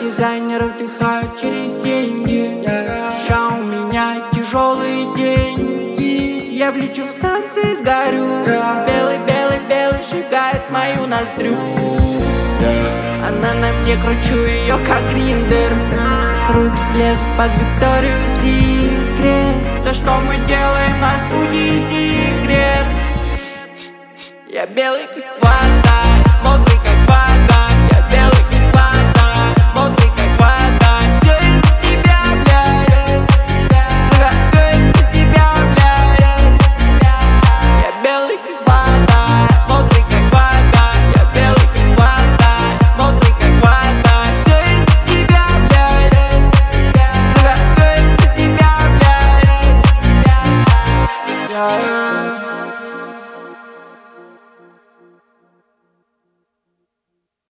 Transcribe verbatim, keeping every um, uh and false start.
дизайнеров вдыхают через деньги. Ща у меня тяжелые деньги. Я влечу в солнце и сгорю. Белый, белый, белый сжигает мою ноздрю. Она на мне, кручу ее как гриндер. Руки лезут под Викторию Секрет. То, что мы делаем на студии Секрет. Я белый как вода, мокрый